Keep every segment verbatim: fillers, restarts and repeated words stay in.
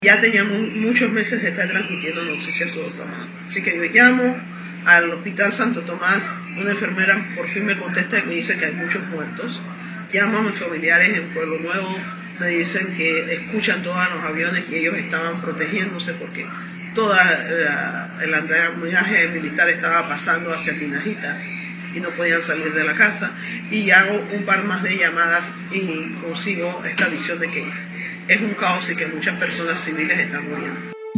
Ya teníamos muchos meses de estar transmitiendo noticias todo Panamá. Así que yo llamo al Hospital Santo Tomás, una enfermera por fin me contesta y me dice que hay muchos muertos. Llamo a mis familiares en Pueblo Nuevo, me dicen que escuchan todos los aviones y ellos estaban protegiéndose porque todo el andamiaje militar estaba pasando hacia Tinajitas y no podían salir de la casa. Y hago un par más de llamadas y consigo esta visión de que es un caos y que muchas personas civiles están muriendo.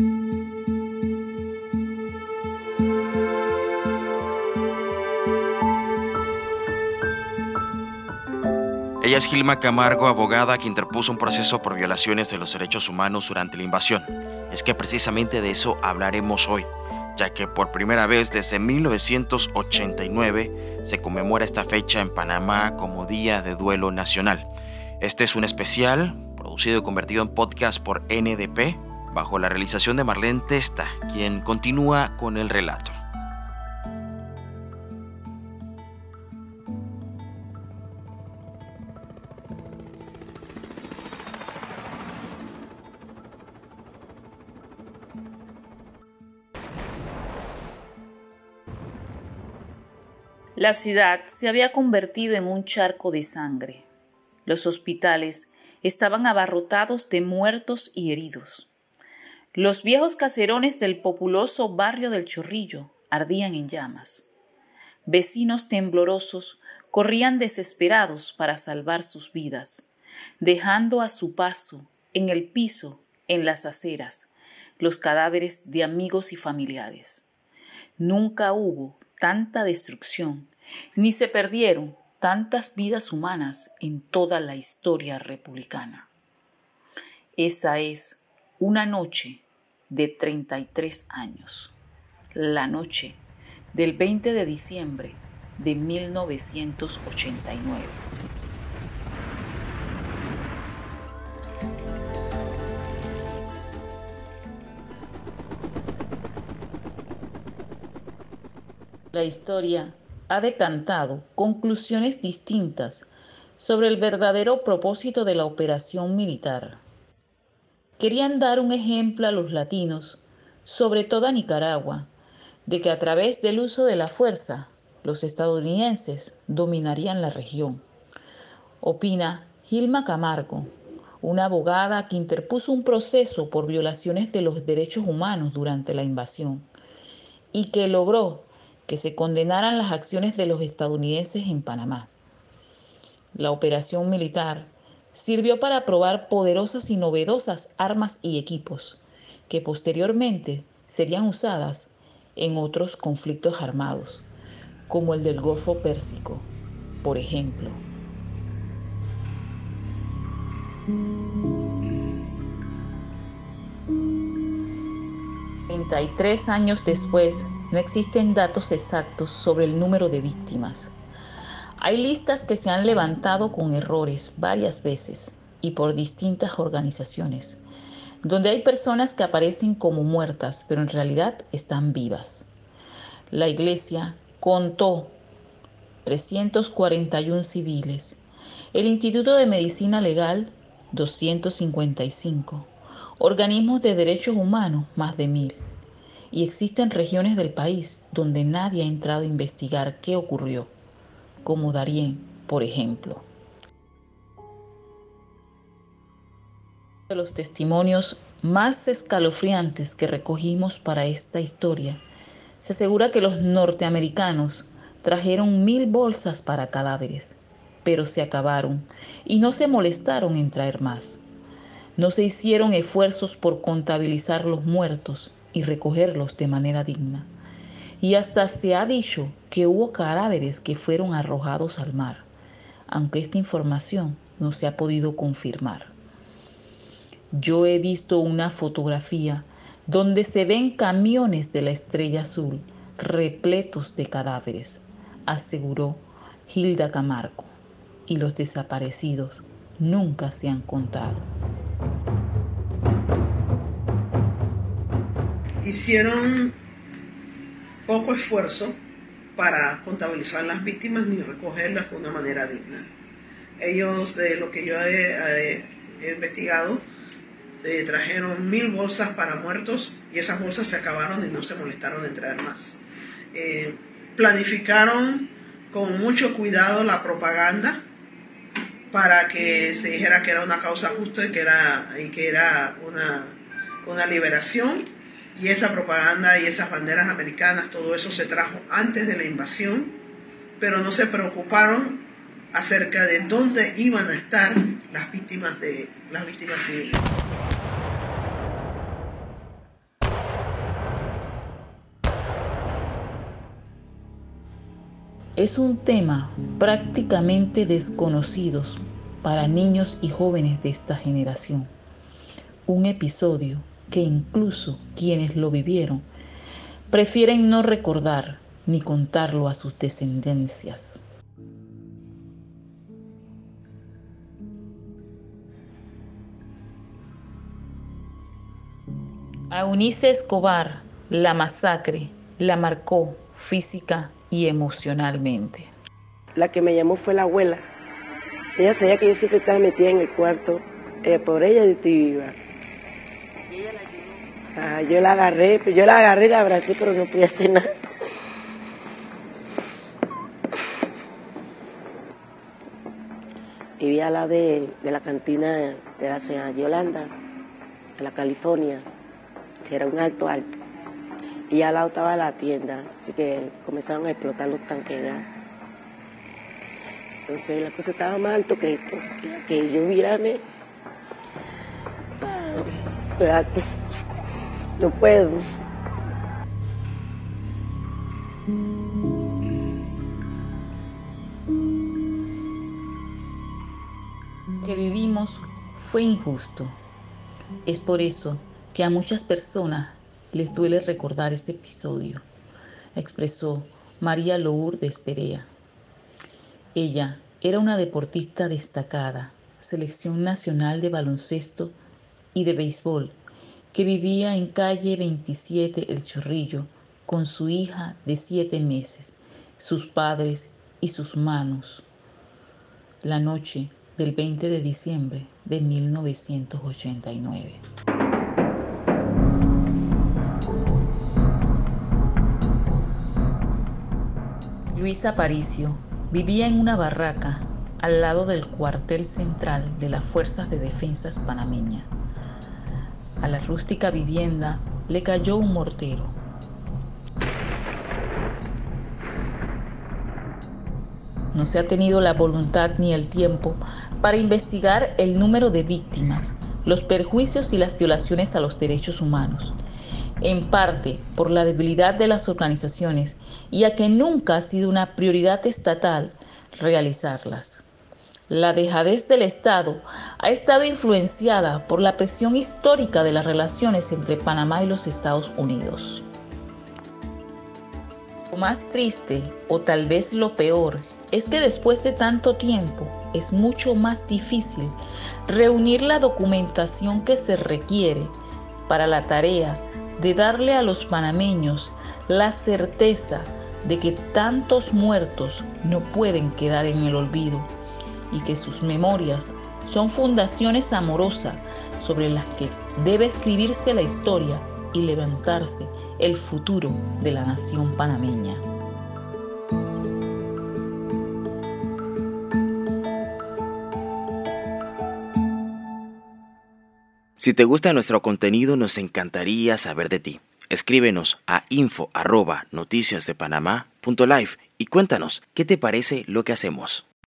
Ella es Gilma Camargo, abogada que interpuso un proceso por violaciones de los derechos humanos durante la invasión. Es que precisamente de eso hablaremos hoy, ya que por primera vez desde mil novecientos ochenta y nueve se conmemora esta fecha en Panamá como Día de Duelo Nacional. Este es un especial producido y convertido en podcast por N D P, bajo la realización de Marlene Testa, quien continúa con el relato. La ciudad se había convertido en un charco de sangre. Los hospitales estaban abarrotados de muertos y heridos. Los viejos caserones del populoso barrio del Chorrillo ardían en llamas. Vecinos temblorosos corrían desesperados para salvar sus vidas, dejando a su paso, en el piso, en las aceras, los cadáveres de amigos y familiares. Nunca hubo tanta destrucción, ni se perdieron tantas vidas humanas en toda la historia republicana. Esa es una noche de treinta y tres años, la noche del veinte de diciembre de mil novecientos ochenta y nueve. La historia ha decantado conclusiones distintas sobre el verdadero propósito de la operación militar. Querían dar un ejemplo a los latinos, sobre todo a Nicaragua, de que a través del uso de la fuerza, los estadounidenses dominarían la región. Opina Gilma Camargo, una abogada que interpuso un proceso por violaciones de los derechos humanos durante la invasión y que logró que se condenaran las acciones de los estadounidenses en Panamá. La operación militar sirvió para probar poderosas y novedosas armas y equipos que posteriormente serían usadas en otros conflictos armados, como el del Golfo Pérsico, por ejemplo. treinta y tres años después, no existen datos exactos sobre el número de víctimas. Hay listas que se han levantado con errores varias veces y por distintas organizaciones, donde hay personas que aparecen como muertas, pero en realidad están vivas. La Iglesia contó trescientos cuarenta y uno civiles, el Instituto de Medicina Legal doscientos cincuenta y cinco, organismos de derechos humanos más de mil. Y existen regiones del país donde nadie ha entrado a investigar qué ocurrió, como Darién, por ejemplo. Uno de los testimonios más escalofriantes que recogimos para esta historia, se asegura que los norteamericanos trajeron mil bolsas para cadáveres, pero se acabaron y no se molestaron en traer más. No se hicieron esfuerzos por contabilizar los muertos y recogerlos de manera digna. Y hasta se ha dicho que hubo cadáveres que fueron arrojados al mar, aunque esta información no se ha podido confirmar. Yo he visto una fotografía donde se ven camiones de la Estrella Azul repletos de cadáveres, aseguró Gilda Camargo, y los desaparecidos nunca se han contado. Hicieron poco esfuerzo para contabilizar las víctimas ni recogerlas de una manera digna. Ellos, de lo que yo he, he, he investigado, eh, trajeron mil bolsas para muertos y esas bolsas se acabaron y no se molestaron en traer más. Eh, planificaron con mucho cuidado la propaganda para que se dijera que era una causa justa y que era, y que era una, una liberación, y esa propaganda y esas banderas americanas, todo eso se trajo antes de la invasión, pero no se preocuparon acerca de dónde iban a estar las víctimas, de, las víctimas civiles. Es un tema prácticamente desconocido para niños y jóvenes de esta generación. Un episodio que incluso quienes lo vivieron prefieren no recordar ni contarlo a sus descendencias. A Eunice Escobar, la masacre la marcó física y emocionalmente. La que me llamó fue la abuela. Ella sabía que yo siempre estaba metida en el cuarto. Eh, por ella yo estoy viva. ¿Y ella la ayudó? Ah, yo la agarré, yo la agarré y la abracé, pero no podía hacer nada. Vivía al lado de, de la cantina de la señora Yolanda, de la California, que era un alto alto. Y al lado estaba la tienda, así que comenzaron a explotar los tanques ya. Entonces la cosa estaba más alto que esto, que, que yo virame. Ah, no puedo. Lo que vivimos fue injusto. Es por eso que a muchas personas les duele recordar ese episodio, expresó María Lourdes Perea. Ella era una deportista destacada, selección nacional de baloncesto y de béisbol, que vivía en calle veintisiete El Chorrillo con su hija de siete meses, sus padres y sus manos. La noche del veinte de diciembre de mil novecientos ochenta y nueve. Luisa Aparicio vivía en una barraca al lado del cuartel central de las Fuerzas de Defensas panameñas. A la rústica vivienda le cayó un mortero. No se ha tenido la voluntad ni el tiempo para investigar el número de víctimas, los perjuicios y las violaciones a los derechos humanos, en parte por la debilidad de las organizaciones y a que nunca ha sido una prioridad estatal realizarlas. La dejadez del Estado ha estado influenciada por la presión histórica de las relaciones entre Panamá y los Estados Unidos. Lo más triste, o tal vez lo peor, es que después de tanto tiempo es mucho más difícil reunir la documentación que se requiere para la tarea de darle a los panameños la certeza de que tantos muertos no pueden quedar en el olvido y que sus memorias son fundaciones amorosas sobre las que debe escribirse la historia y levantarse el futuro de la nación panameña. Si te gusta nuestro contenido, nos encantaría saber de ti. Escríbenos a info arroba noticiasdepanamá punto live y cuéntanos qué te parece lo que hacemos.